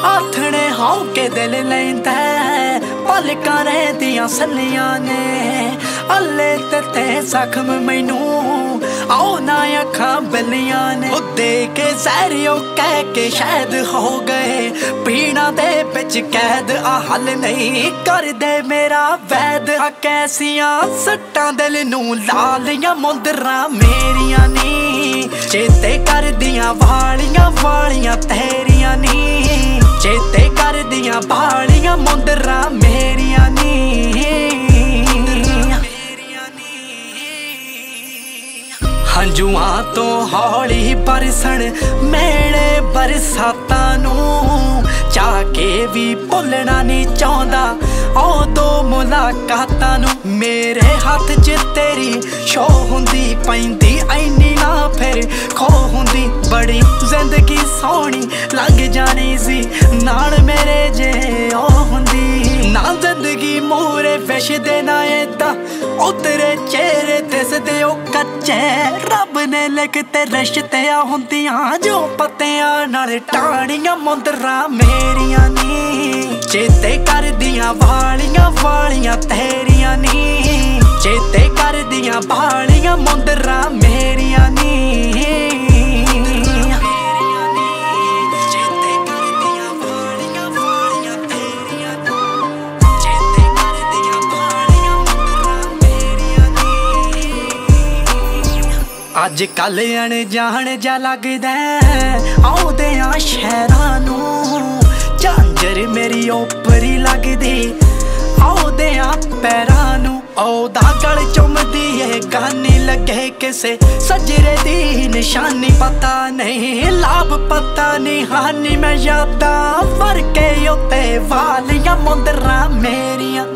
आथने how के दिल लैंदा पलकां रहदियां सलियां ने अल्ले ते जख्म मैनू आओ ना अखां बलियां ने दे के जहरियो कह के शायद हो गए पीना दे बिच कैद आ हल नहीं कर दे मेरा वैद आ कैसियां सट्टां दिल नू लालियां मुंदरां मेरियां नी चेते कर दियां वालियां वालियां तेरियां नी चेते कर दियां वालियां मुंदरां मेरियां नी हंजुआं तो हौली बरसन मेले बरसातां नू चाह के भी भुलना नहीं चाहता उदो मुलाकातां नू मेरे हाथ च तेरी शो हुंदी पैंदी ऐनी ना फिर खो हुंदी बड़ी जिंदगी सोहनी लग जानी सी नाल मेरे जे ओ हुंदी ना जिंदगी मूरे विश दे ना एदा ओ तेरे चेहरे दिसदे ओ कच्चे रब ने लिखते रिश्ते हुंदियां जो पत्तियां नाल टाणियां मुंदरां मेरियां नी चेते कर दियां वालियां वालियां तेरियां नी चेते कर दियां वालियां मुंदरां मेरियां नी अज कल अनजान जा लगदा आउंदे आ शहरां नू झांजर मेरी ओपरी लगदी आउंदे आ पैरां नू ओदा गल चुमदी ए गानी लगे किसे सजरे दी निशानी पता नहीं लाभ पता नहीं हानी मैं यादां भर के उत्ते वालियां मुंदरां मेरियां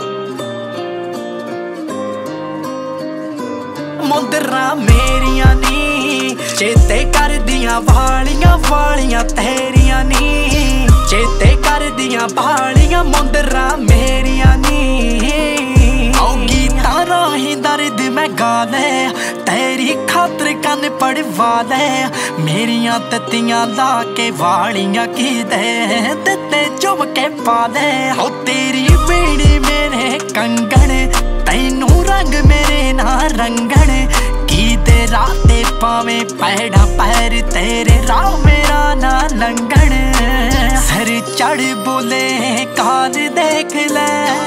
मुंदरां मेरियां नी चेते कर दियां वालियां वालियां तेरियां नी चेते कर दियां वालियां मुंदरां मेरियां नी ओ गीतां राहीं दर्द मैं गा ले तेरी खातर कन पड़वा ले मेरियां तत्तियां ला के वालियां की दे दित्ते चुम के पा ले ओ तेरी बीड़ी मेरे कंगन तैनू रंग मेरे ना रंगन की दे राते पावे पैड़ा पैर तेरे राह मेरा ना लंघन सर चढ़ बोले काज देख ले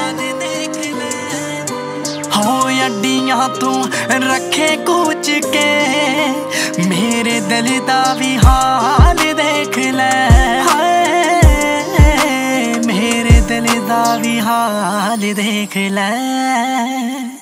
हो अड्डियां तू रखे कूच के मेरे दिल दा भी हाल देख ले मेरे दिल दा भी हाल देख ले।